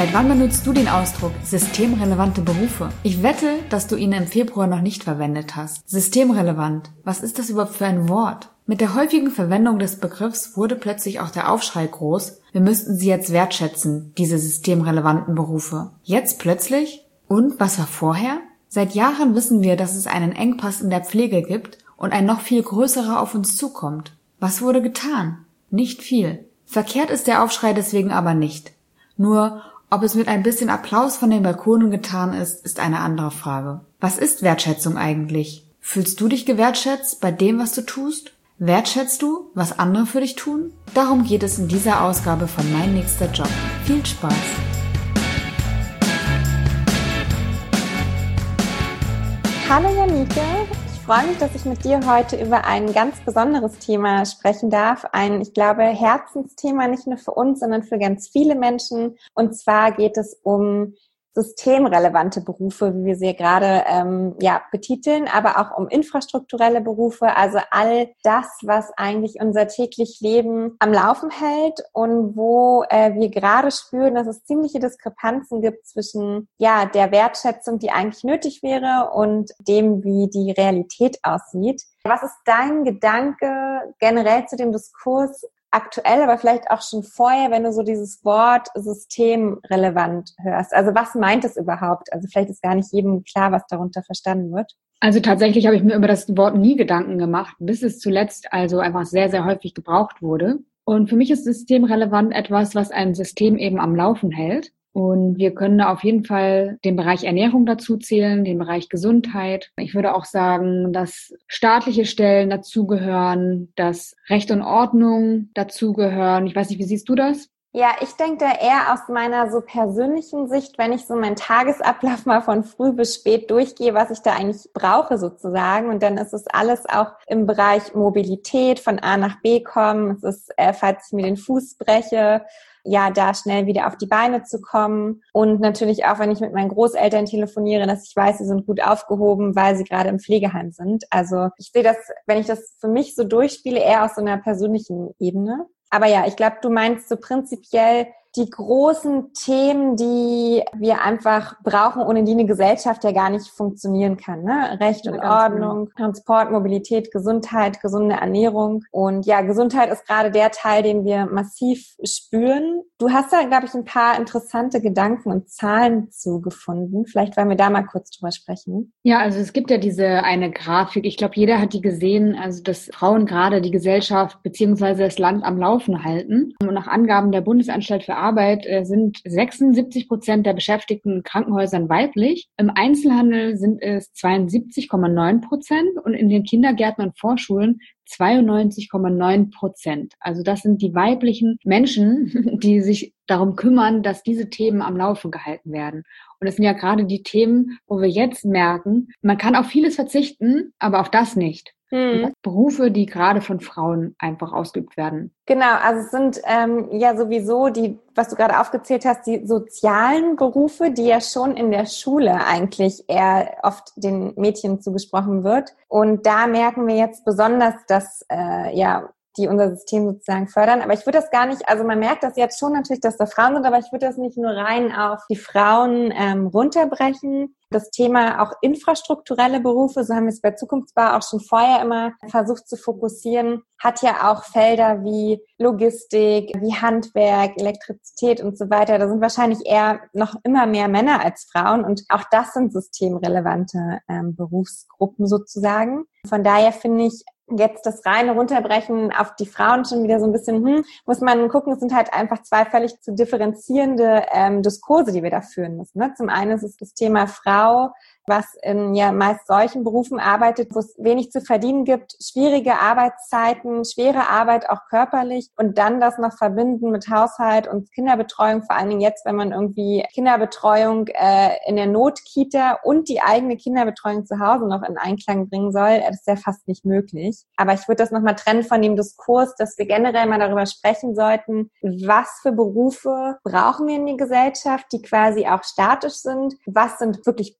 Seit wann benutzt du den Ausdruck systemrelevante Berufe? Ich wette, dass du ihn im Februar noch nicht verwendet hast. Systemrelevant. Was ist das überhaupt für ein Wort? Mit der häufigen Verwendung des Begriffs wurde plötzlich auch der Aufschrei groß, wir müssten sie jetzt wertschätzen, diese systemrelevanten Berufe. Jetzt plötzlich? Und was war vorher? Seit Jahren wissen wir, dass es einen Engpass in der Pflege gibt und ein noch viel größerer auf uns zukommt. Was wurde getan? Nicht viel. Verkehrt ist der Aufschrei deswegen aber nicht. Nur, ob es mit ein bisschen Applaus von den Balkonen getan ist eine andere Frage. Was ist Wertschätzung eigentlich? Fühlst du dich gewertschätzt bei dem, was du tust? Wertschätzt du, was andere für dich tun? Darum geht es in dieser Ausgabe von Mein nächster Job. Viel Spaß! Hallo Janike, ich freue mich, dass ich mit dir heute über ein ganz besonderes Thema sprechen darf. Ein, ich glaube, Herzensthema nicht nur für uns, sondern für ganz viele Menschen. Und zwar geht es um systemrelevante Berufe, wie wir sie gerade betiteln, aber auch um infrastrukturelle Berufe, also all das, was eigentlich unser täglich Leben am Laufen hält und wo wir gerade spüren, dass es ziemliche Diskrepanzen gibt zwischen der Wertschätzung, die eigentlich nötig wäre, und dem, wie die Realität aussieht. Was ist dein Gedanke generell zu dem Diskurs aktuell, aber vielleicht auch schon vorher, wenn du so dieses Wort systemrelevant hörst? Also was meint es überhaupt? Also vielleicht ist gar nicht jedem klar, was darunter verstanden wird. Also tatsächlich habe ich mir über das Wort nie Gedanken gemacht, bis es zuletzt also einfach sehr, sehr häufig gebraucht wurde. Und für mich ist systemrelevant etwas, was ein System eben am Laufen hält. Und wir können da auf jeden Fall den Bereich Ernährung dazu zählen, den Bereich Gesundheit. Ich würde auch sagen, dass staatliche Stellen dazugehören, dass Recht und Ordnung dazugehören. Ich weiß nicht, wie siehst du das? Ja, ich denke da eher aus meiner so persönlichen Sicht, wenn ich so meinen Tagesablauf mal von früh bis spät durchgehe, was ich da eigentlich brauche sozusagen. Und dann ist es alles auch im Bereich Mobilität, von A nach B kommen. Es ist, falls ich mir den Fuß breche, da schnell wieder auf die Beine zu kommen. Und natürlich auch, wenn ich mit meinen Großeltern telefoniere, dass ich weiß, sie sind gut aufgehoben, weil sie gerade im Pflegeheim sind. Also ich sehe das, wenn ich das für mich so durchspiele, eher aus so einer persönlichen Ebene. Aber ja, ich glaube, du meinst so prinzipiell die großen Themen, die wir einfach brauchen, ohne die eine Gesellschaft ja gar nicht funktionieren kann, ne? Recht und Ordnung, Transport, Mobilität, Gesundheit, gesunde Ernährung. Und ja, Gesundheit ist gerade der Teil, den wir massiv spüren. Du hast da, glaube ich, ein paar interessante Gedanken und Zahlen zu gefunden. Vielleicht wollen wir da mal kurz drüber sprechen. Ja, also es gibt ja diese eine Grafik, ich glaube, jeder hat die gesehen, also dass Frauen gerade die Gesellschaft beziehungsweise das Land am Laufen halten. Und nach Angaben der Bundesanstalt für Arbeit sind 76% der Beschäftigten in Krankenhäusern weiblich. Im Einzelhandel sind es 72,9% und in den Kindergärten und Vorschulen 92,9%. Also das sind die weiblichen Menschen, die sich darum kümmern, dass diese Themen am Laufen gehalten werden. Und das sind ja gerade die Themen, wo wir jetzt merken, man kann auf vieles verzichten, aber auf das nicht. Berufe, die gerade von Frauen einfach ausgeübt werden. Genau, also es sind sowieso die, was du gerade aufgezählt hast, die sozialen Berufe, die ja schon in der Schule eigentlich eher oft den Mädchen zugesprochen wird. Und da merken wir jetzt besonders, dass die unser System sozusagen fördern. Aber ich würde das gar nicht, also man merkt das jetzt schon natürlich, dass da Frauen sind, aber ich würde das nicht nur rein auf die Frauen runterbrechen. Das Thema auch infrastrukturelle Berufe, so haben wir es bei Zukunftsbar auch schon vorher immer versucht zu fokussieren, hat ja auch Felder wie Logistik, wie Handwerk, Elektrizität und so weiter. Da sind wahrscheinlich eher noch immer mehr Männer als Frauen und auch das sind systemrelevante Berufsgruppen sozusagen. Von daher finde ich, jetzt das reine Runterbrechen auf die Frauen schon wieder so ein bisschen, muss man gucken, es sind halt einfach zwei völlig zu differenzierende Diskurse, die wir da führen müssen. Ne? Zum einen ist es das Thema Frau, was in meist solchen Berufen arbeitet, wo es wenig zu verdienen gibt, schwierige Arbeitszeiten, schwere Arbeit auch körperlich und dann das noch verbinden mit Haushalt und Kinderbetreuung, vor allen Dingen jetzt, wenn man irgendwie Kinderbetreuung in der Notkita und die eigene Kinderbetreuung zu Hause noch in Einklang bringen soll, das ist ja fast nicht möglich. Aber ich würde das nochmal trennen von dem Diskurs, dass wir generell mal darüber sprechen sollten, was für Berufe brauchen wir in der Gesellschaft, die quasi auch statisch sind, was sind wirklich Bullshit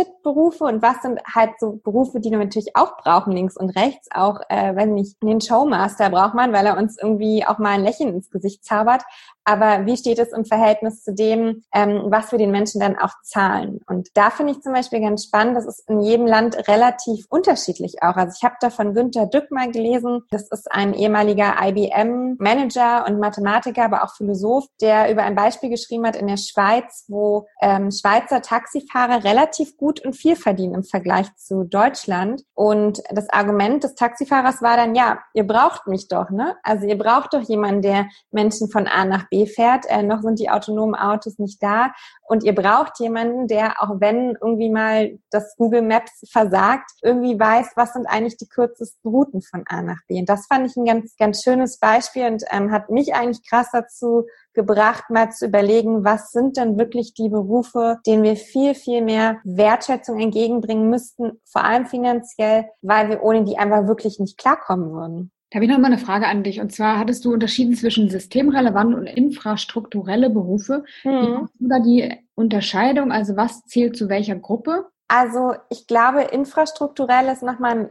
Bullshit-Berufe und was sind halt so Berufe, die wir natürlich auch brauchen, links und rechts. Auch, wenn nicht, den Showmaster braucht man, weil er uns irgendwie auch mal ein Lächeln ins Gesicht zaubert. Aber wie steht es im Verhältnis zu dem, was wir den Menschen dann auch zahlen? Und da finde ich zum Beispiel ganz spannend, das ist in jedem Land relativ unterschiedlich auch. Also ich habe da von Günter Dück mal gelesen, das ist ein ehemaliger IBM-Manager und Mathematiker, aber auch Philosoph, der über ein Beispiel geschrieben hat in der Schweiz, wo Schweizer Taxifahrer relativ gut und viel verdienen im Vergleich zu Deutschland. Und das Argument des Taxifahrers war dann, ja, ihr braucht mich doch, ne? Also ihr braucht doch jemanden, der Menschen von A nach B fährt. Noch sind die autonomen Autos nicht da. Und ihr braucht jemanden, der, auch wenn irgendwie mal das Google Maps versagt, irgendwie weiß, was sind eigentlich die kürzesten Routen von A nach B. Und das fand ich ein ganz, ganz schönes Beispiel und hat mich eigentlich krass dazu gebracht, mal zu überlegen, was sind denn wirklich die Berufe, denen wir viel, viel mehr Wertschätzung entgegenbringen müssten, vor allem finanziell, weil wir ohne die einfach wirklich nicht klarkommen würden. Da habe ich noch mal eine Frage an dich. Und zwar hattest du unterschieden zwischen systemrelevant und infrastrukturelle Berufe. Wie machst du da die Unterscheidung? Also was zählt zu welcher Gruppe? Also ich glaube, infrastrukturell ist nochmal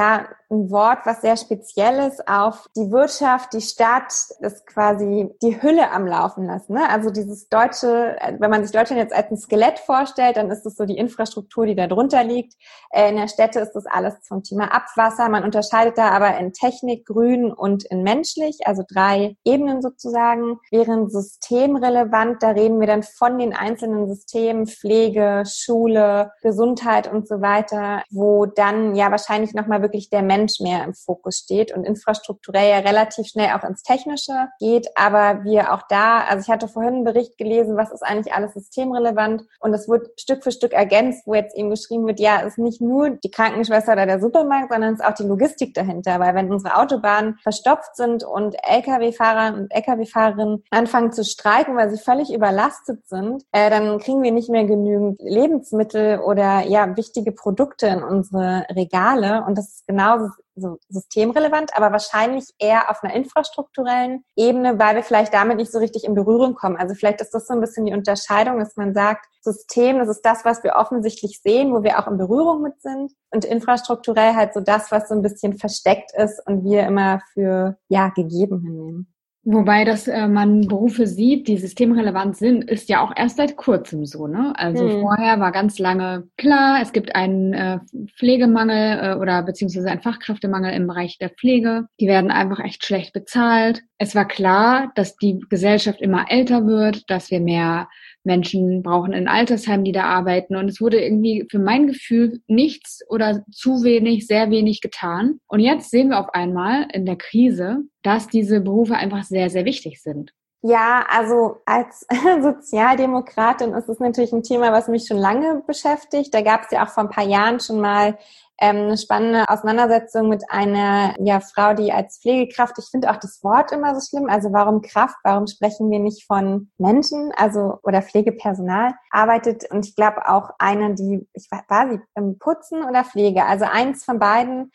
ein Wort, was sehr speziell ist auf die Wirtschaft, die Stadt, ist quasi die Hülle am Laufen lassen. Ne? Also dieses deutsche, wenn man sich Deutschland jetzt als ein Skelett vorstellt, dann ist es so die Infrastruktur, die da drunter liegt. In der Städte ist das alles zum Thema Abwasser. Man unterscheidet da aber in Technik, Grün und in menschlich, also 3 Ebenen sozusagen. Während systemrelevant, da reden wir dann von den einzelnen Systemen, Pflege, Schule, Gesundheit und so weiter, wo dann ja wahrscheinlich nochmal wirklich der Mensch mehr im Fokus steht und infrastrukturell ja relativ schnell auch ins Technische geht, aber wir auch da, also ich hatte vorhin einen Bericht gelesen, was ist eigentlich alles systemrelevant und es wird Stück für Stück ergänzt, wo jetzt eben geschrieben wird, ja, es ist nicht nur die Krankenschwester oder der Supermarkt, sondern es ist auch die Logistik dahinter, weil wenn unsere Autobahnen verstopft sind und Lkw-Fahrer und Lkw-Fahrerinnen anfangen zu streiken, weil sie völlig überlastet sind, dann kriegen wir nicht mehr genügend Lebensmittel oder ja wichtige Produkte in unsere Regale und das ist genauso so systemrelevant, aber wahrscheinlich eher auf einer infrastrukturellen Ebene, weil wir vielleicht damit nicht so richtig in Berührung kommen. Also vielleicht ist das so ein bisschen die Unterscheidung, dass man sagt, System, das ist das, was wir offensichtlich sehen, wo wir auch in Berührung mit sind und infrastrukturell halt so das, was so ein bisschen versteckt ist und wir immer für gegeben hinnehmen. Wobei, dass man Berufe sieht, die systemrelevant sind, ist ja auch erst seit kurzem so, ne? Also vorher war ganz lange klar, es gibt einen Pflegemangel oder beziehungsweise einen Fachkräftemangel im Bereich der Pflege. Die werden einfach echt schlecht bezahlt. Es war klar, dass die Gesellschaft immer älter wird, dass wir mehr Menschen brauchen in Altersheimen, die da arbeiten. Und es wurde irgendwie für mein Gefühl nichts oder zu wenig, sehr wenig getan. Und jetzt sehen wir auf einmal in der Krise, dass diese Berufe einfach sehr, sehr wichtig sind. Ja, also als Sozialdemokratin ist es natürlich ein Thema, was mich schon lange beschäftigt. Da gab es ja auch vor ein paar Jahren schon mal eine spannende Auseinandersetzung mit einer Frau, die als Pflegekraft, ich finde auch das Wort immer so schlimm, also warum Kraft, warum sprechen wir nicht von Menschen, also oder Pflegepersonal, arbeitet und ich glaube auch eine, war sie im Putzen oder Pflege, also eins von beiden,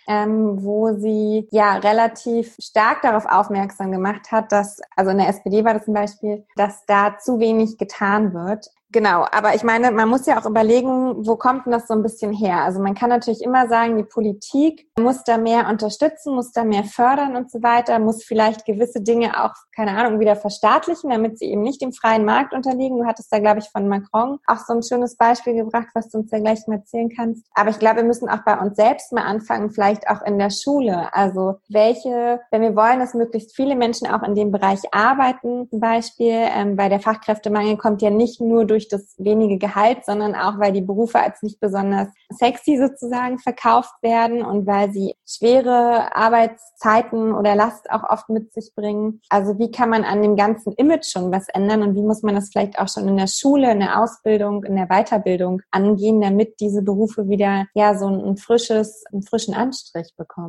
wo sie relativ stark darauf aufmerksam gemacht hat, dass, also in der SPD war das zum Beispiel, dass da zu wenig getan wird. Genau, aber ich meine, man muss ja auch überlegen, wo kommt denn das so ein bisschen her? Also man kann natürlich immer sagen, die Politik muss da mehr unterstützen, muss da mehr fördern und so weiter, muss vielleicht gewisse Dinge auch, keine Ahnung, wieder verstaatlichen, damit sie eben nicht dem freien Markt unterliegen. Du hattest da, glaube ich, von Macron auch so ein schönes Beispiel gebracht, was du uns ja gleich mal erzählen kannst. Aber ich glaube, wir müssen auch bei uns selbst mal anfangen, vielleicht auch in der Schule. Also wenn wir wollen, dass möglichst viele Menschen auch in dem Bereich arbeiten, zum Beispiel, weil der Fachkräftemangel kommt ja nicht nur durch das wenige Gehalt, sondern auch, weil die Berufe als nicht besonders sexy sozusagen verkauft werden und weil sie schwere Arbeitszeiten oder Last auch oft mit sich bringen. Also wie kann man an dem ganzen Image schon was ändern und wie muss man das vielleicht auch schon in der Schule, in der Ausbildung, in der Weiterbildung angehen, damit diese Berufe wieder so einen frischen Anstrich bekommen?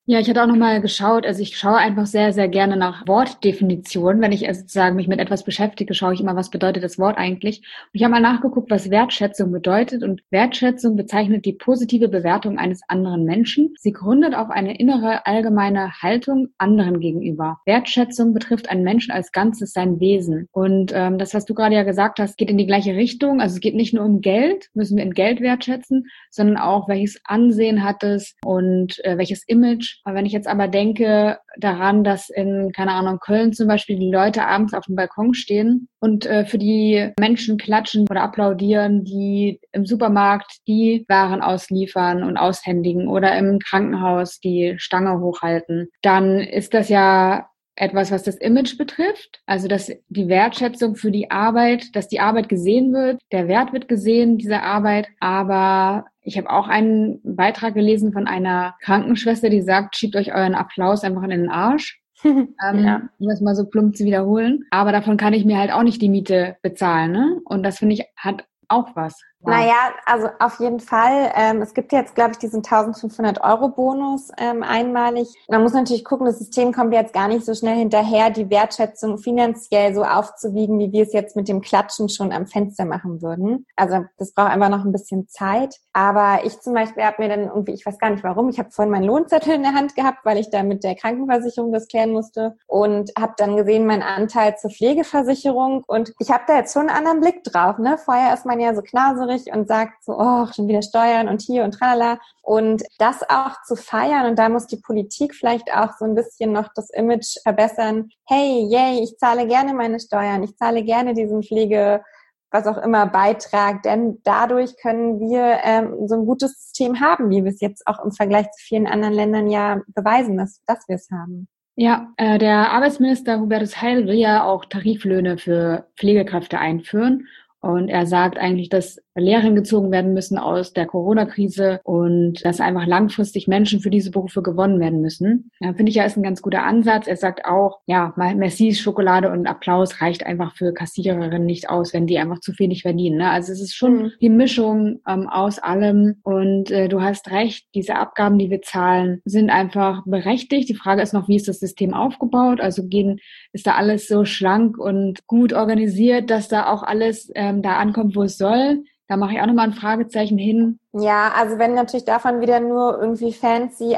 Ja, ich hatte auch nochmal geschaut, also ich schaue einfach sehr, sehr gerne nach Wortdefinitionen. Wenn ich sozusagen mich mit etwas beschäftige, schaue ich immer, was bedeutet das Wort eigentlich. Und ich habe mal nachgeguckt, was Wertschätzung bedeutet. Und Wertschätzung bezeichnet die positive Bewertung eines anderen Menschen. Sie gründet auf eine innere, allgemeine Haltung anderen gegenüber. Wertschätzung betrifft einen Menschen als Ganzes, sein Wesen. Und das, was du gerade ja gesagt hast, geht in die gleiche Richtung. Also es geht nicht nur um Geld, müssen wir in Geld wertschätzen, sondern auch, welches Ansehen hat es und welches Image. Aber wenn ich jetzt aber denke daran, dass in, keine Ahnung, Köln zum Beispiel die Leute abends auf dem Balkon stehen und für die Menschen klatschen oder applaudieren, die im Supermarkt die Waren ausliefern und aushändigen oder im Krankenhaus die Stange hochhalten, dann ist das ja etwas, was das Image betrifft, also dass die Wertschätzung für die Arbeit, dass die Arbeit gesehen wird, der Wert wird gesehen dieser Arbeit, aber ich habe auch einen Beitrag gelesen von einer Krankenschwester, die sagt, schiebt euch euren Applaus einfach in den Arsch. Ja. Um das mal so plump zu wiederholen. Aber davon kann ich mir halt auch nicht die Miete bezahlen, ne? Und das finde ich, hat auch was. Wow. Naja, also auf jeden Fall. Es gibt jetzt, glaube ich, diesen 1.500-Euro-Bonus einmalig. Man muss natürlich gucken, das System kommt jetzt gar nicht so schnell hinterher, die Wertschätzung finanziell so aufzuwiegen, wie wir es jetzt mit dem Klatschen schon am Fenster machen würden. Also das braucht einfach noch ein bisschen Zeit. Aber ich zum Beispiel habe mir dann irgendwie, ich weiß gar nicht warum, ich habe vorhin meinen Lohnzettel in der Hand gehabt, weil ich da mit der Krankenversicherung das klären musste und habe dann gesehen, meinen Anteil zur Pflegeversicherung und ich habe da jetzt schon einen anderen Blick drauf. Ne? Vorher ist man ja so knauserig und sagt so, oh, schon wieder Steuern und hier und tralala. Und das auch zu feiern und da muss die Politik vielleicht auch so ein bisschen noch das Image verbessern. Hey, yay, ich zahle gerne meine Steuern, ich zahle gerne diesen Pflege, was auch immer, Beitrag, denn dadurch können wir so ein gutes System haben, wie wir es jetzt auch im Vergleich zu vielen anderen Ländern ja beweisen, dass wir es haben. Ja, der Arbeitsminister Hubertus Heil will ja auch Tariflöhne für Pflegekräfte einführen. Und er sagt eigentlich, dass Lehren gezogen werden müssen aus der Corona-Krise und dass einfach langfristig Menschen für diese Berufe gewonnen werden müssen. Ja, finde ich ja, ist ein ganz guter Ansatz. Er sagt auch, ja, Mercis Schokolade und Applaus reicht einfach für Kassiererinnen nicht aus, wenn die einfach zu viel nicht verdienen. Ne? Also es ist schon die Mischung aus allem. Und du hast recht, diese Abgaben, die wir zahlen, sind einfach berechtigt. Die Frage ist noch, wie ist das System aufgebaut? Also ist da alles so schlank und gut organisiert, dass da auch alles da ankommt, wo es soll? Da mache ich auch nochmal ein Fragezeichen hin. Ja, also wenn natürlich davon wieder nur irgendwie fancy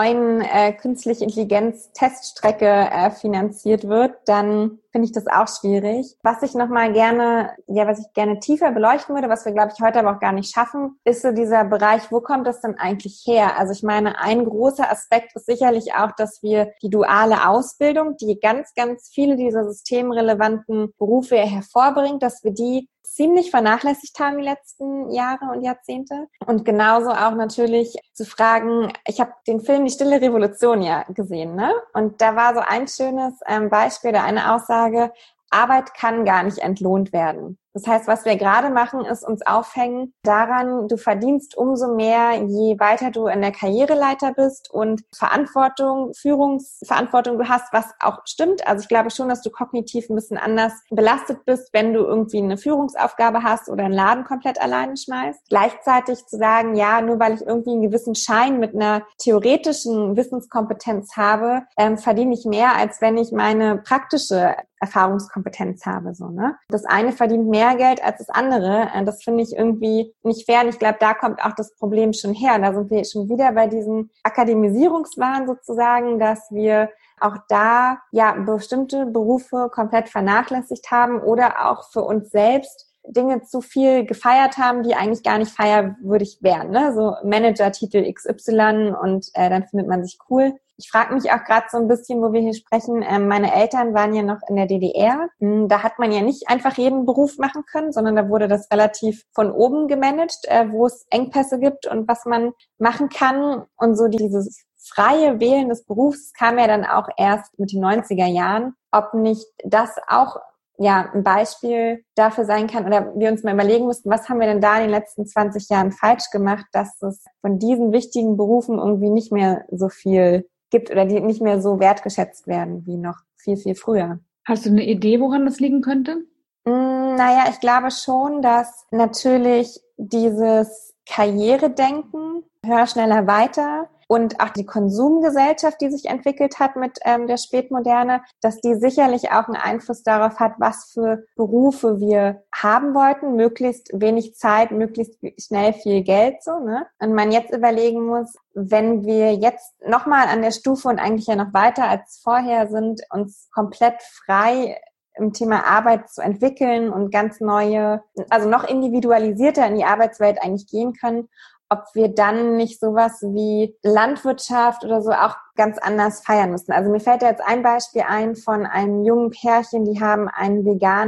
A9 künstliche Intelligenz Teststrecke finanziert wird, dann finde ich das auch schwierig. Was ich gerne tiefer beleuchten würde, was wir, glaube ich, heute aber auch gar nicht schaffen, ist so dieser Bereich, wo kommt das denn eigentlich her? Also ich meine, ein großer Aspekt ist sicherlich auch, dass wir die duale Ausbildung, die ganz, ganz viele dieser systemrelevanten Berufe hervorbringt, dass wir die ziemlich vernachlässigt haben die letzten Jahre und Jahrzehnte. Und genauso auch natürlich zu fragen, ich habe den Film Die Stille Revolution ja gesehen, ne? Und da war so ein schönes Beispiel oder eine Aussage, Arbeit kann gar nicht entlohnt werden. Das heißt, was wir gerade machen, ist uns aufhängen daran, du verdienst umso mehr, je weiter du in der Karriereleiter bist und Führungsverantwortung du hast, was auch stimmt. Also ich glaube schon, dass du kognitiv ein bisschen anders belastet bist, wenn du irgendwie eine Führungsaufgabe hast oder einen Laden komplett alleine schmeißt. Gleichzeitig zu sagen, ja, nur weil ich irgendwie einen gewissen Schein mit einer theoretischen Wissenskompetenz habe, verdiene ich mehr, als wenn ich meine praktische Erfahrungskompetenz habe, so, ne? Das eine verdient mehr Geld als das andere. Das finde ich irgendwie nicht fair. Und ich glaube, da kommt auch das Problem schon her. Da sind wir schon wieder bei diesem Akademisierungswahn sozusagen, dass wir auch da ja bestimmte Berufe komplett vernachlässigt haben oder auch für uns selbst Dinge zu viel gefeiert haben, die eigentlich gar nicht feierwürdig wären, ne? So Manager-Titel XY und dann findet man sich cool. Ich frage mich auch gerade so ein bisschen, wo wir hier sprechen, meine Eltern waren ja noch in der DDR. Da hat man ja nicht einfach jeden Beruf machen können, sondern da wurde das relativ von oben gemanagt, wo es Engpässe gibt und was man machen kann. Und so dieses freie Wählen des Berufs kam ja dann auch erst mit den 90er Jahren. Ob nicht das auch ja ein Beispiel dafür sein kann oder wir uns mal überlegen müssten, was haben wir denn da in den letzten 20 Jahren falsch gemacht, dass es von diesen wichtigen Berufen irgendwie nicht mehr so viel gibt oder die nicht mehr so wertgeschätzt werden wie noch viel, viel früher. Hast du eine Idee, woran das liegen könnte? Naja, ich glaube schon, dass natürlich dieses Karrieredenken, höher, schneller, weiter und auch die Konsumgesellschaft, die sich entwickelt hat mit der Spätmoderne, dass die sicherlich auch einen Einfluss darauf hat, was für Berufe wir haben wollten, möglichst wenig Zeit, möglichst schnell viel Geld, so, ne? Und man jetzt überlegen muss, wenn wir jetzt nochmal an der Stufe und eigentlich ja noch weiter als vorher sind, uns komplett frei im Thema Arbeit zu entwickeln und ganz neue, also noch individualisierter in die Arbeitswelt eigentlich gehen können, ob wir dann nicht sowas wie Landwirtschaft oder so auch ganz anders feiern müssen. Also mir fällt da jetzt ein Beispiel ein von einem jungen Pärchen, die haben eine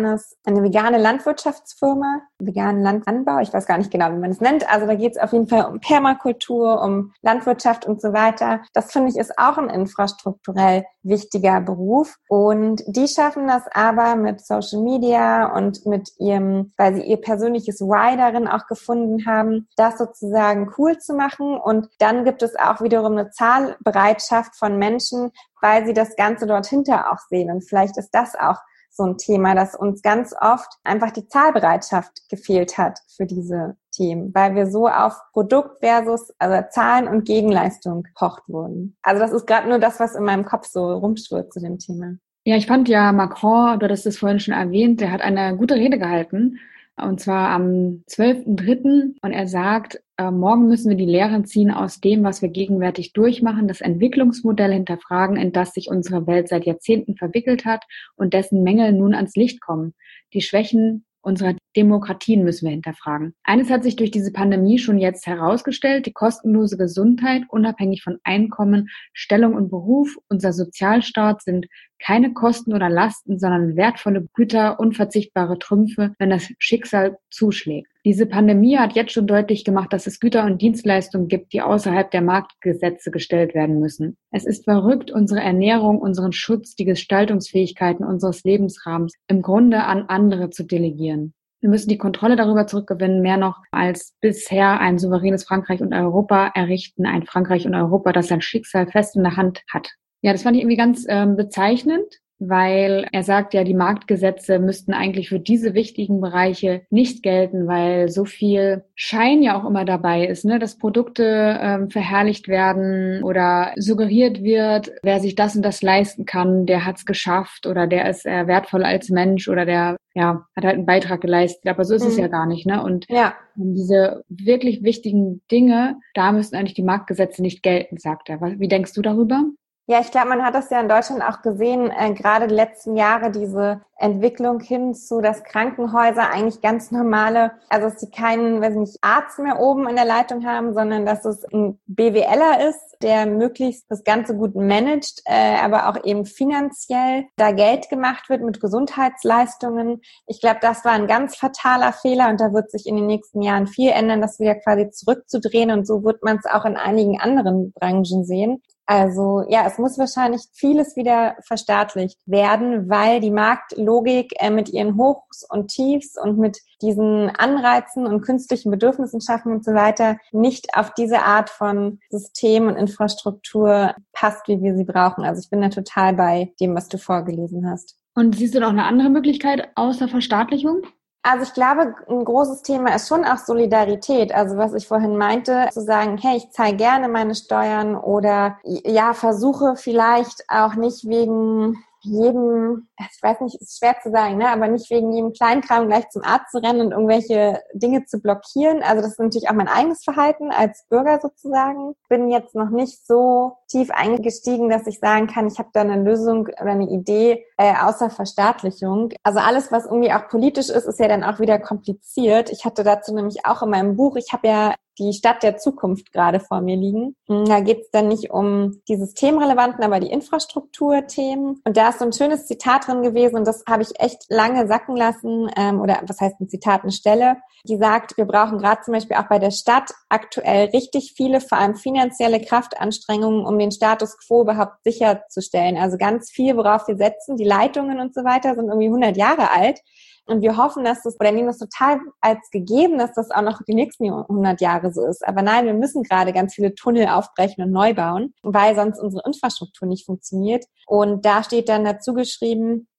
vegane Landwirtschaftsfirma, veganen Landanbau, ich weiß gar nicht genau, wie man es nennt. Also da geht es auf jeden Fall um Permakultur, um Landwirtschaft und so weiter. Das finde ich ist auch ein infrastrukturell wichtiger Beruf. Und die schaffen das aber mit Social Media und mit weil sie ihr persönliches Why darin auch gefunden haben, das sozusagen cool zu machen. Und dann gibt es auch wiederum eine Zahlbereitschaft von Menschen, weil sie das Ganze dort hinter auch sehen. Und vielleicht ist das auch so ein Thema, dass uns ganz oft einfach die Zahlbereitschaft gefehlt hat für diese Themen, weil wir so auf Produkt versus, also Zahlen und Gegenleistung gepocht wurden. Also das ist gerade nur das, was in meinem Kopf so rumschwirrt zu dem Thema. Ja, ich fand ja Macron, du hattest es vorhin schon erwähnt, der hat eine gute Rede gehalten, und zwar am 12.3. Und er sagt, morgen müssen wir die Lehren ziehen aus dem, was wir gegenwärtig durchmachen, das Entwicklungsmodell hinterfragen, in das sich unsere Welt seit Jahrzehnten verwickelt hat und dessen Mängel nun ans Licht kommen. Die Schwächen unserer Demokratien müssen wir hinterfragen. Eines hat sich durch diese Pandemie schon jetzt herausgestellt: die kostenlose Gesundheit, unabhängig von Einkommen, Stellung und Beruf. Unser Sozialstaat sind keine Kosten oder Lasten, sondern wertvolle Güter, unverzichtbare Trümpfe, wenn das Schicksal zuschlägt. Diese Pandemie hat jetzt schon deutlich gemacht, dass es Güter und Dienstleistungen gibt, die außerhalb der Marktgesetze gestellt werden müssen. Es ist verrückt, unsere Ernährung, unseren Schutz, die Gestaltungsfähigkeiten unseres Lebensrahmens im Grunde an andere zu delegieren. Wir müssen die Kontrolle darüber zurückgewinnen, mehr noch als bisher ein souveränes Frankreich und Europa errichten, ein Frankreich und Europa, das sein Schicksal fest in der Hand hat. Ja, das fand ich irgendwie ganz bezeichnend, weil er sagt ja, die Marktgesetze müssten eigentlich für diese wichtigen Bereiche nicht gelten, weil so viel Schein ja auch immer dabei ist, ne, dass Produkte verherrlicht werden oder suggeriert wird, wer sich das und das leisten kann, der hat's geschafft oder der ist wertvoll als Mensch oder der hat halt einen Beitrag geleistet, aber so ist es ja gar nicht, ne? Und diese wirklich wichtigen Dinge, da müssten eigentlich die Marktgesetze nicht gelten, sagt er. Wie denkst du darüber? Ja, ich glaube, man hat das ja in Deutschland auch gesehen, gerade die letzten Jahre, diese Entwicklung hin zu, dass Krankenhäuser eigentlich ganz normale, also dass sie keinen, Arzt mehr oben in der Leitung haben, sondern dass es ein BWLer ist, der möglichst das Ganze gut managt, aber auch eben finanziell da Geld gemacht wird mit Gesundheitsleistungen. Ich glaube, das war ein ganz fataler Fehler und da wird sich in den nächsten Jahren viel ändern, das wieder quasi zurückzudrehen, und so wird man es auch in einigen anderen Branchen sehen. Also ja, es muss wahrscheinlich vieles wieder verstaatlicht werden, weil die Marktlogik mit ihren Hochs und Tiefs und mit diesen Anreizen und künstlichen Bedürfnissen schaffen und so weiter nicht auf diese Art von System und Infrastruktur passt, wie wir sie brauchen. Also ich bin da total bei dem, was du vorgelesen hast. Und siehst du noch eine andere Möglichkeit außer Verstaatlichung? Also ich glaube, ein großes Thema ist schon auch Solidarität. Also was ich vorhin meinte, zu sagen, hey, ich zahle gerne meine Steuern oder versuche vielleicht auch nicht wegen jedem, ich weiß nicht, ist schwer zu sagen, ne, aber nicht wegen jedem Kleinkram gleich zum Arzt zu rennen und irgendwelche Dinge zu blockieren. Also das ist natürlich auch mein eigenes Verhalten als Bürger sozusagen. Bin jetzt noch nicht so tief eingestiegen, dass ich sagen kann, ich habe da eine Lösung oder eine Idee außer Verstaatlichung. Also alles, was irgendwie auch politisch ist, ist ja dann auch wieder kompliziert. Ich hatte dazu nämlich auch in meinem Buch, ich habe ja die Stadt der Zukunft gerade vor mir liegen. Da geht es dann nicht um die systemrelevanten, aber die Infrastrukturthemen. Und da ist so ein schönes Zitat drin gewesen und das habe ich echt lange sacken lassen, oder was heißt ein Zitat, eine Stelle, die sagt, wir brauchen gerade zum Beispiel auch bei der Stadt aktuell richtig viele, vor allem finanzielle Kraftanstrengungen, um den Status quo überhaupt sicherzustellen. Also ganz viel, worauf wir setzen, die Leitungen und so weiter sind irgendwie 100 Jahre alt. Und wir hoffen, dass das, oder nehmen das total als gegeben, dass das auch noch die nächsten 100 Jahre so ist. Aber nein, wir müssen gerade ganz viele Tunnel aufbrechen und neu bauen, weil sonst unsere Infrastruktur nicht funktioniert. Und da steht dann dazu geschrieben,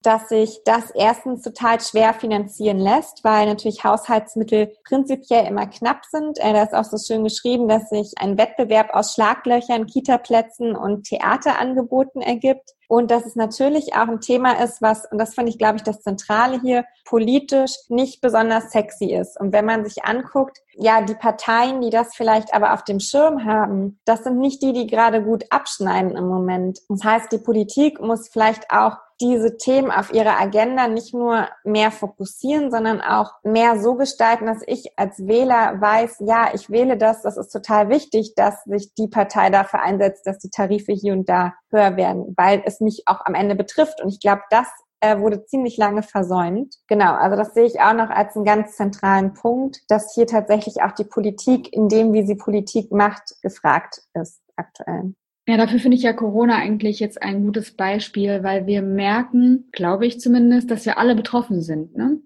dass sich das erstens total schwer finanzieren lässt, weil natürlich Haushaltsmittel prinzipiell immer knapp sind. Da ist auch so schön geschrieben, dass sich ein Wettbewerb aus Schlaglöchern, Kitaplätzen und Theaterangeboten ergibt. Und dass es natürlich auch ein Thema ist, was, und das finde ich, glaube ich, das Zentrale hier, politisch nicht besonders sexy ist. Und wenn man sich anguckt, ja, die Parteien, die das vielleicht aber auf dem Schirm haben, das sind nicht die, die gerade gut abschneiden im Moment. Das heißt, die Politik muss vielleicht auch diese Themen auf ihrer Agenda nicht nur mehr fokussieren, sondern auch mehr so gestalten, dass ich als Wähler weiß, ja, ich wähle das ist total wichtig, dass sich die Partei dafür einsetzt, dass die Tarife hier und da höher werden, weil es mich auch am Ende betrifft. Und ich glaube, das wurde ziemlich lange versäumt. Genau, also das sehe ich auch noch als einen ganz zentralen Punkt, dass hier tatsächlich auch die Politik, in dem, wie sie Politik macht, gefragt ist aktuell. Ja, dafür finde ich ja Corona eigentlich jetzt ein gutes Beispiel, weil wir merken, glaube ich zumindest, dass wir alle betroffen sind, ne?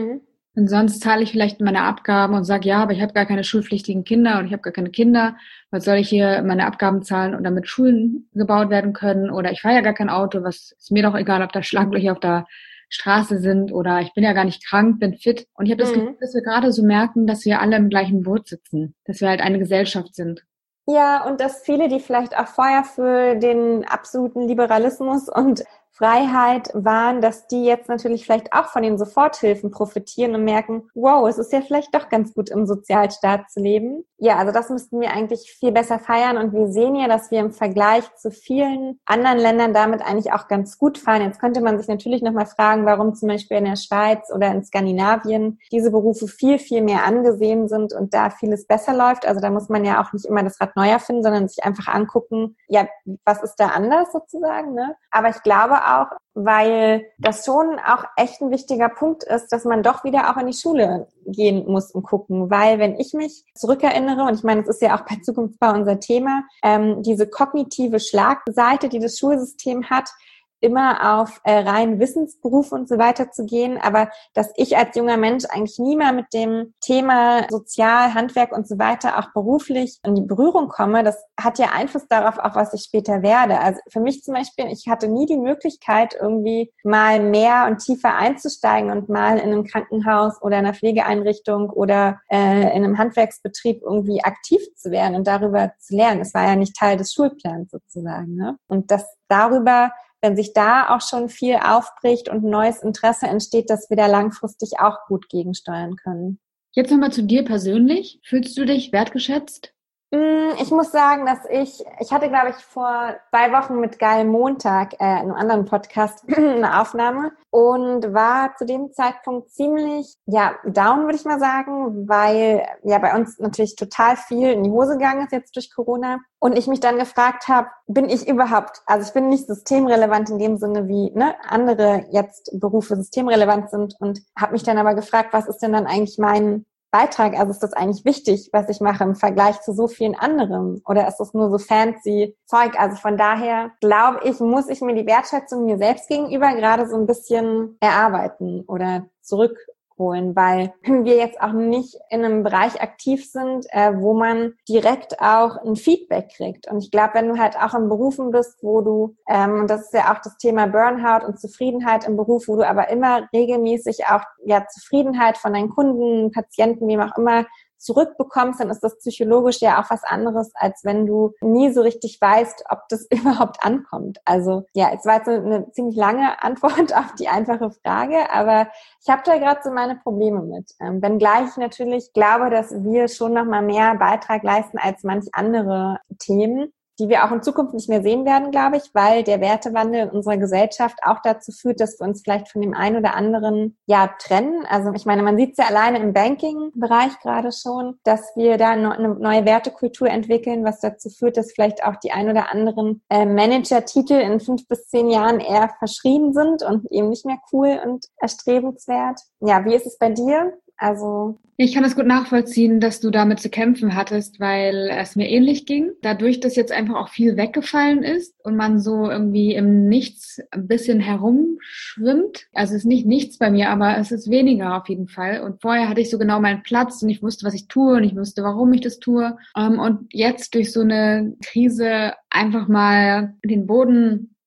Und sonst zahle ich vielleicht meine Abgaben und sage, ja, aber ich habe gar keine schulpflichtigen Kinder und ich habe gar keine Kinder. Was soll ich hier meine Abgaben zahlen und damit Schulen gebaut werden können? Oder ich fahre ja gar kein Auto, was ist mir doch egal, ob da Schlaglöcher auf der Straße sind oder ich bin ja gar nicht krank, bin fit. Und ich habe das Gefühl, dass wir gerade so merken, dass wir alle im gleichen Boot sitzen, dass wir halt eine Gesellschaft sind. Ja, und dass viele, die vielleicht auch vorher für den absoluten Liberalismus und Freiheit waren, dass die jetzt natürlich vielleicht auch von den Soforthilfen profitieren und merken, wow, es ist ja vielleicht doch ganz gut im Sozialstaat zu leben. Ja, also das müssten wir eigentlich viel besser feiern und wir sehen ja, dass wir im Vergleich zu vielen anderen Ländern damit eigentlich auch ganz gut fahren. Jetzt könnte man sich natürlich nochmal fragen, warum zum Beispiel in der Schweiz oder in Skandinavien diese Berufe viel, viel mehr angesehen sind und da vieles besser läuft. Also da muss man ja auch nicht immer das Rad neu erfinden, sondern sich einfach angucken, ja, was ist da anders sozusagen, ne? Aber ich glaube auch, weil das schon auch echt ein wichtiger Punkt ist, dass man doch wieder auch in die Schule gehen muss und gucken, weil wenn ich mich zurückerinnere, und ich meine, es ist ja auch bei Zukunftsbau unser Thema, diese kognitive Schlagseite, die das Schulsystem hat, immer auf rein Wissensberufe und so weiter zu gehen, aber dass ich als junger Mensch eigentlich nie mehr mit dem Thema Sozial, Handwerk und so weiter auch beruflich in die Berührung komme, das hat ja Einfluss darauf, auch was ich später werde. Also für mich zum Beispiel, ich hatte nie die Möglichkeit, irgendwie mal mehr und tiefer einzusteigen und mal in einem Krankenhaus oder einer Pflegeeinrichtung oder in einem Handwerksbetrieb irgendwie aktiv zu werden und darüber zu lernen. Es war ja nicht Teil des Schulplans sozusagen, ne? Und das darüber, wenn sich da auch schon viel aufbricht und neues Interesse entsteht, dass wir da langfristig auch gut gegensteuern können. Jetzt nochmal zu dir persönlich. Fühlst du dich wertgeschätzt? Ich muss sagen, dass ich hatte, glaube ich, vor 2 Wochen mit Geil Montag in einem anderen Podcast eine Aufnahme und war zu dem Zeitpunkt ziemlich, ja, down, würde ich mal sagen, weil ja bei uns natürlich total viel in die Hose gegangen ist jetzt durch Corona und ich mich dann gefragt habe, bin ich überhaupt, also ich bin nicht systemrelevant in dem Sinne, wie andere jetzt Berufe systemrelevant sind und habe mich dann aber gefragt, was ist denn dann eigentlich mein Beitrag, also ist das eigentlich wichtig, was ich mache im Vergleich zu so vielen anderen? Oder ist das nur so fancy Zeug? Also von daher glaube ich, muss ich mir die Wertschätzung mir selbst gegenüber gerade so ein bisschen erarbeiten oder zurückholen, weil wir jetzt auch nicht in einem Bereich aktiv sind, wo man direkt auch ein Feedback kriegt. Und ich glaube, wenn du halt auch in Berufen bist, wo du, und das ist ja auch das Thema Burnout und Zufriedenheit im Beruf, wo du aber immer regelmäßig auch ja Zufriedenheit von deinen Kunden, Patienten, wem auch immer zurückbekommst, dann ist das psychologisch ja auch was anderes, als wenn du nie so richtig weißt, ob das überhaupt ankommt. Also ja, es war jetzt eine ziemlich lange Antwort auf die einfache Frage, aber ich habe da gerade so meine Probleme mit. Wenngleich ich natürlich glaube, dass wir schon noch mal mehr Beitrag leisten als manch andere Themen, die wir auch in Zukunft nicht mehr sehen werden, glaube ich, weil der Wertewandel in unserer Gesellschaft auch dazu führt, dass wir uns vielleicht von dem einen oder anderen ja trennen. Also ich meine, man sieht es ja alleine im Banking-Bereich gerade schon, dass wir da eine neue Wertekultur entwickeln, was dazu führt, dass vielleicht auch die ein oder anderen Manager-Titel in 5 bis 10 Jahren eher verschrien sind und eben nicht mehr cool und erstrebenswert. Ja, wie ist es bei dir? Also ich kann es gut nachvollziehen, dass du damit zu kämpfen hattest, weil es mir ähnlich ging. Dadurch, dass jetzt einfach auch viel weggefallen ist und man so irgendwie im Nichts ein bisschen herumschwimmt. Also es ist nicht nichts bei mir, aber es ist weniger auf jeden Fall. Und vorher hatte ich so genau meinen Platz und ich wusste, was ich tue und ich wusste, warum ich das tue. Und jetzt durch so eine Krise einfach mal den Boden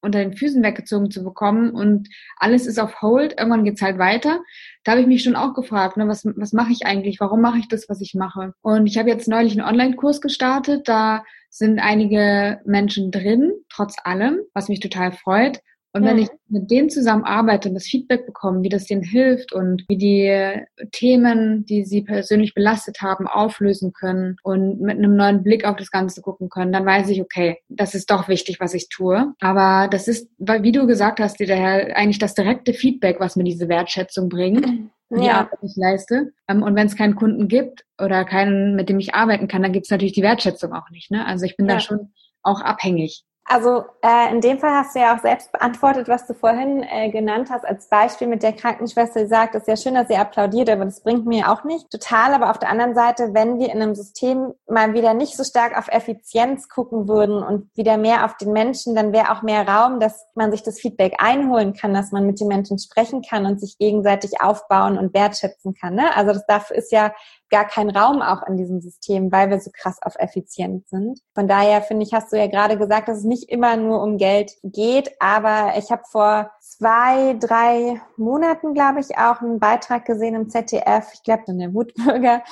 unter den Füßen weggezogen zu bekommen und alles ist auf Hold, irgendwann geht's halt weiter. Da habe ich mich schon auch gefragt, ne, was mache ich eigentlich? Warum mache ich das, was ich mache? Und ich habe jetzt neulich einen Online-Kurs gestartet, da sind einige Menschen drin, trotz allem, was mich total freut. Und wenn ich mit denen zusammen arbeite und das Feedback bekomme, wie das denen hilft und wie die Themen, die sie persönlich belastet haben, auflösen können und mit einem neuen Blick auf das Ganze gucken können, dann weiß ich, okay, das ist doch wichtig, was ich tue. Aber das ist, wie du gesagt hast, eigentlich das direkte Feedback, was mir diese Wertschätzung bringt, die Arbeit, die ich leiste. Und wenn es keinen Kunden gibt oder keinen, mit dem ich arbeiten kann, dann gibt es natürlich die Wertschätzung auch nicht. Ne? Also ich bin da schon auch abhängig. Also in dem Fall hast du ja auch selbst beantwortet, was du vorhin genannt hast, als Beispiel mit der Krankenschwester, die sagt, das ist ja schön, dass sie applaudiert, aber das bringt mir auch nicht. Total, aber auf der anderen Seite, wenn wir in einem System mal wieder nicht so stark auf Effizienz gucken würden und wieder mehr auf den Menschen, dann wäre auch mehr Raum, dass man sich das Feedback einholen kann, dass man mit den Menschen sprechen kann und sich gegenseitig aufbauen und wertschätzen kann. Ne? Also dafür ist ja gar kein Raum auch in diesem System, weil wir so krass auf Effizienz sind. Von daher finde ich, hast du ja gerade gesagt, dass es nicht immer nur um Geld geht, aber ich habe vor 2-3 Monaten, glaube ich, auch einen Beitrag gesehen im ZDF, ich glaube dann der Wutbürger,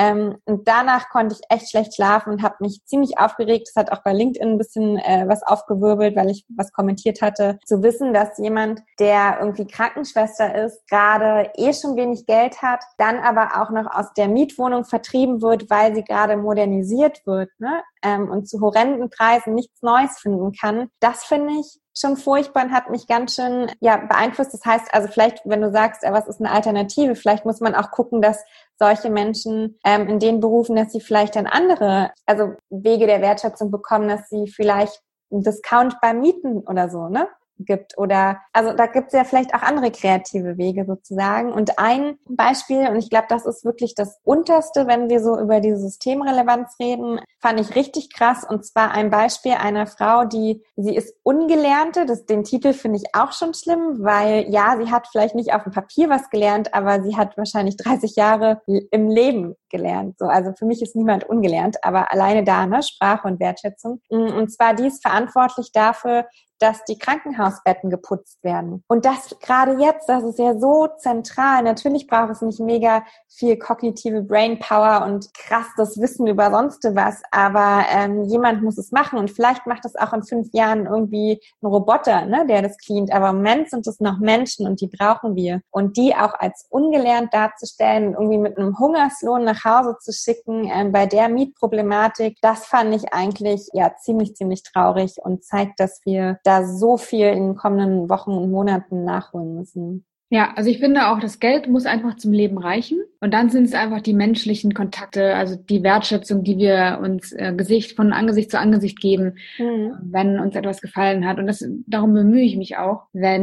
und danach konnte ich echt schlecht schlafen und habe mich ziemlich aufgeregt. Das hat auch bei LinkedIn ein bisschen was aufgewirbelt, weil ich was kommentiert hatte, zu wissen, dass jemand, der irgendwie Krankenschwester ist, gerade schon wenig Geld hat, dann aber auch noch aus der Mietwohnung vertrieben wird, weil sie gerade modernisiert wird, ne? Und zu horrenden Preisen nichts Neues finden kann. Das finde ich schon furchtbar und hat mich ganz schön beeinflusst. Das heißt, also vielleicht, wenn du sagst, was ist eine Alternative, vielleicht muss man auch gucken, dass solche Menschen in den Berufen, dass sie vielleicht dann andere, also Wege der Wertschätzung bekommen, dass sie vielleicht einen Discount beim Mieten oder so, ne? Gibt oder, also da gibt es ja vielleicht auch andere kreative Wege sozusagen. Und ein Beispiel, und ich glaube, das ist wirklich das Unterste, wenn wir so über diese Systemrelevanz reden, fand ich richtig krass, und zwar ein Beispiel einer Frau, sie ist Ungelernte, den Titel finde ich auch schon schlimm, weil ja, sie hat vielleicht nicht auf dem Papier was gelernt, aber sie hat wahrscheinlich 30 Jahre im Leben gelernt. So, also für mich ist niemand ungelernt, aber alleine da, ne, Sprache und Wertschätzung. Und zwar die ist verantwortlich dafür, dass die Krankenhausbetten geputzt werden. Und das gerade jetzt, das ist ja so zentral. Natürlich braucht es nicht mega viel kognitive Brainpower und krass das Wissen über sonst was, aber jemand muss es machen, und vielleicht macht es auch in 5 Jahren irgendwie ein Roboter, ne, der das cleant, aber im Moment sind es noch Menschen und die brauchen wir. Und die auch als ungelernt darzustellen, irgendwie mit einem Hungerslohn nach Hause zu schicken, bei der Mietproblematik, das fand ich eigentlich ziemlich, ziemlich traurig und zeigt, dass wir da so viel in den kommenden Wochen und Monaten nachholen müssen. Ja, also ich finde auch, das Geld muss einfach zum Leben reichen. Und dann sind es einfach die menschlichen Kontakte, also die Wertschätzung, die wir uns von Angesicht zu Angesicht geben, wenn uns etwas gefallen hat. Und darum bemühe ich mich auch.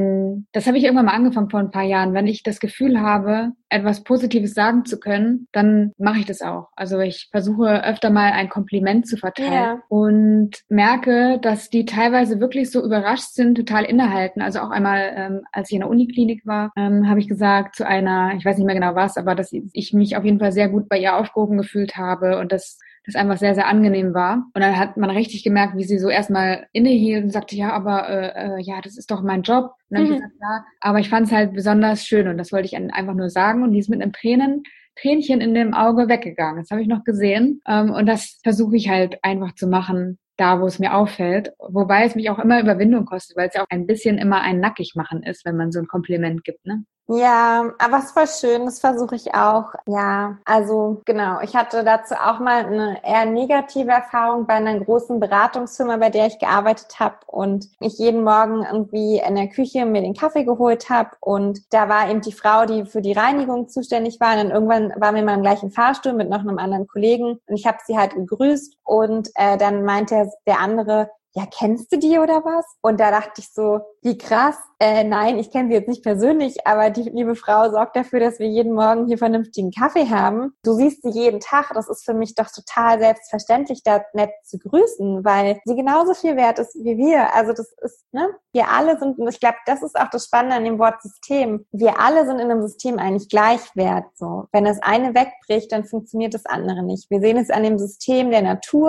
Das habe ich irgendwann mal angefangen vor ein paar Jahren, wenn ich das Gefühl habe, etwas Positives sagen zu können, dann mache ich das auch. Also ich versuche öfter mal ein Kompliment zu verteilen und merke, dass die teilweise wirklich so überrascht sind, total innehalten. Also auch einmal, als ich in der Uniklinik war, habe ich gesagt zu einer, ich weiß nicht mehr genau was, aber dass ich mich auf jeden Fall sehr gut bei ihr aufgehoben gefühlt habe und das einfach sehr, sehr angenehm war. Und dann hat man richtig gemerkt, wie sie so erstmal innehielt und sagte, ja, aber das ist doch mein Job. Und dann habe ich gesagt, ja, aber ich fand es halt besonders schön und das wollte ich einfach nur sagen. Und die ist mit einem Tränchen in dem Auge weggegangen. Das habe ich noch gesehen. Und das versuche ich halt einfach zu machen, da wo es mir auffällt. Wobei es mich auch immer Überwindung kostet, weil es ja auch ein bisschen immer ein Nackigmachen ist, wenn man so ein Kompliment gibt, ne? Ja, aber es war schön, das versuche ich auch. Ja, also genau, ich hatte dazu auch mal eine eher negative Erfahrung bei einer großen Beratungsfirma, bei der ich gearbeitet habe, und ich jeden Morgen irgendwie in der Küche mir den Kaffee geholt habe, und da war eben die Frau, die für die Reinigung zuständig war, und dann irgendwann waren wir mal im gleichen Fahrstuhl mit noch einem anderen Kollegen und ich habe sie halt gegrüßt, und dann meinte der andere, ja, kennst du die oder was? Und da dachte ich so, wie krass. Nein, ich kenne sie jetzt nicht persönlich, aber die liebe Frau sorgt dafür, dass wir jeden Morgen hier vernünftigen Kaffee haben. Du siehst sie jeden Tag. Das ist für mich doch total selbstverständlich, da nett zu grüßen, weil sie genauso viel wert ist wie wir. Also das ist, ne? Wir alle sind, und ich glaube, das ist auch das Spannende an dem Wort System. Wir alle sind in einem System eigentlich gleich wert, so. Wenn das eine wegbricht, dann funktioniert das andere nicht. Wir sehen es an dem System der Natur.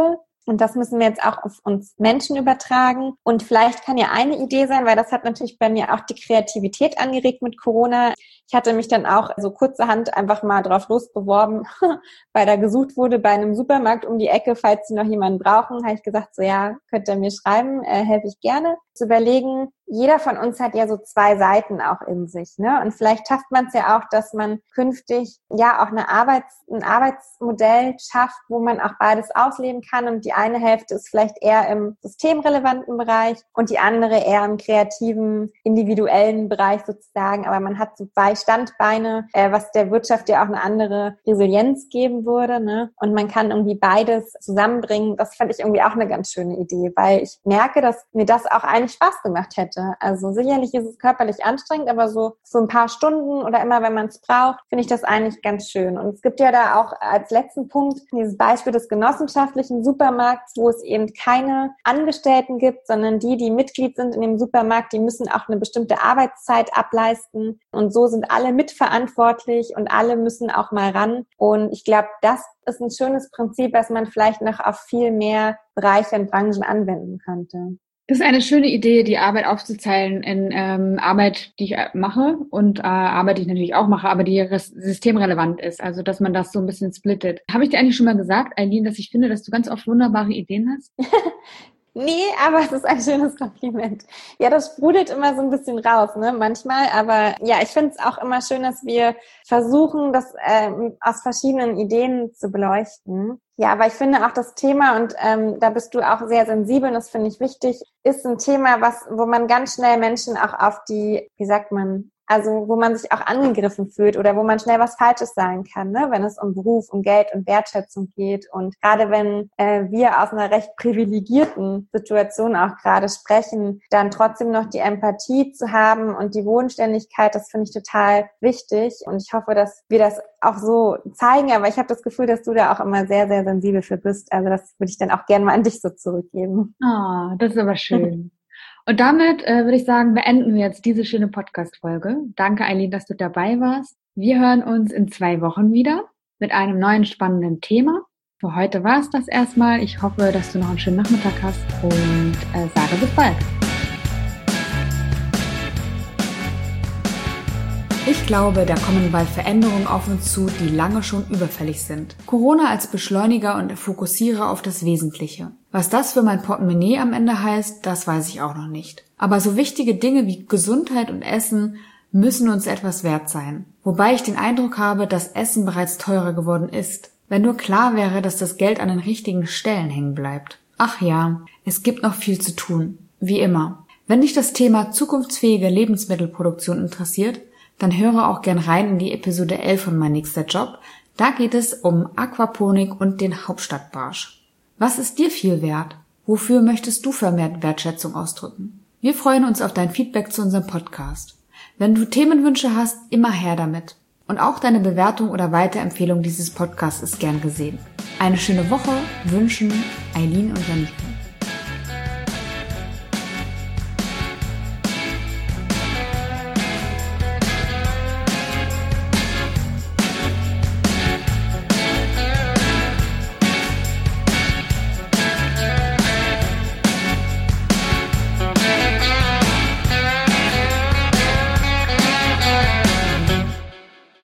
Und das müssen wir jetzt auch auf uns Menschen übertragen. Und vielleicht kann ja eine Idee sein, weil das hat natürlich bei mir auch die Kreativität angeregt mit Corona. Ich hatte mich dann auch so kurzerhand einfach mal drauf losbeworben, weil da gesucht wurde bei einem Supermarkt um die Ecke, falls Sie noch jemanden brauchen, habe ich gesagt, so ja, könnt ihr mir schreiben, helfe ich gerne. Zu überlegen, jeder von uns hat ja so zwei Seiten auch in sich, ne? Und vielleicht schafft man es ja auch, dass man künftig ja auch ein Arbeitsmodell schafft, wo man auch beides ausleben kann. Und die eine Hälfte ist vielleicht eher im systemrelevanten Bereich und die andere eher im kreativen, individuellen Bereich sozusagen. Aber man hat so zwei Standbeine, was der Wirtschaft ja auch eine andere Resilienz geben würde, ne? Und man kann irgendwie beides zusammenbringen. Das fand ich irgendwie auch eine ganz schöne Idee, weil ich merke, dass mir das auch eigentlich Spaß gemacht hätte. Also sicherlich ist es körperlich anstrengend, aber so ein paar Stunden oder immer, wenn man es braucht, finde ich das eigentlich ganz schön. Und es gibt ja da auch als letzten Punkt dieses Beispiel des genossenschaftlichen Supermarkts, wo es eben keine Angestellten gibt, sondern die Mitglied sind in dem Supermarkt, die müssen auch eine bestimmte Arbeitszeit ableisten. Und so sind alle mitverantwortlich und alle müssen auch mal ran. Und ich glaube, das ist ein schönes Prinzip, was man vielleicht noch auf viel mehr Bereiche und Branchen anwenden könnte. Das ist eine schöne Idee, die Arbeit aufzuteilen in Arbeit, die ich mache und Arbeit, die ich natürlich auch mache, aber die systemrelevant ist. Also, dass man das so ein bisschen splittet. Habe ich dir eigentlich schon mal gesagt, Eileen, dass ich finde, dass du ganz oft wunderbare Ideen hast? Nee, aber es ist ein schönes Kompliment. Ja, das sprudelt immer so ein bisschen raus, ne, manchmal. Aber ja, ich finde es auch immer schön, dass wir versuchen, das aus verschiedenen Ideen zu beleuchten. Ja, aber ich finde auch das Thema, und da bist du auch sehr sensibel, und das finde ich wichtig, ist ein Thema, wo man ganz schnell Menschen auch auf die, wie sagt man, also wo man sich auch angegriffen fühlt oder wo man schnell was Falsches sagen kann, ne? Wenn es um Beruf, um Geld und Wertschätzung geht. Und gerade wenn wir aus einer recht privilegierten Situation auch gerade sprechen, dann trotzdem noch die Empathie zu haben und die Bodenständigkeit, das finde ich total wichtig. Und ich hoffe, dass wir das auch so zeigen. Aber ich habe das Gefühl, dass du da auch immer sehr, sehr sensibel für bist. Also das würde ich dann auch gerne mal an dich so zurückgeben. Ah, das ist aber schön. Und damit würde ich sagen, beenden wir jetzt diese schöne Podcast-Folge. Danke, Eileen, dass du dabei warst. Wir hören uns in 2 Wochen wieder mit einem neuen spannenden Thema. Für heute war es das erstmal. Ich hoffe, dass du noch einen schönen Nachmittag hast und sage bis bald. Ich glaube, da kommen bald Veränderungen auf uns zu, die lange schon überfällig sind. Corona als Beschleuniger und Fokussierer auf das Wesentliche. Was das für mein Portemonnaie am Ende heißt, das weiß ich auch noch nicht. Aber so wichtige Dinge wie Gesundheit und Essen müssen uns etwas wert sein. Wobei ich den Eindruck habe, dass Essen bereits teurer geworden ist. Wenn nur klar wäre, dass das Geld an den richtigen Stellen hängen bleibt. Ach ja, es gibt noch viel zu tun. Wie immer. Wenn dich das Thema zukunftsfähige Lebensmittelproduktion interessiert, dann höre auch gern rein in die Episode 11 von Mein nächster Job. Da geht es um Aquaponik und den Hauptstadtbarsch. Was ist dir viel wert? Wofür möchtest du vermehrt Wertschätzung ausdrücken? Wir freuen uns auf dein Feedback zu unserem Podcast. Wenn du Themenwünsche hast, immer her damit. Und auch deine Bewertung oder Weiterempfehlung dieses Podcasts ist gern gesehen. Eine schöne Woche wünschen Eileen und Janike.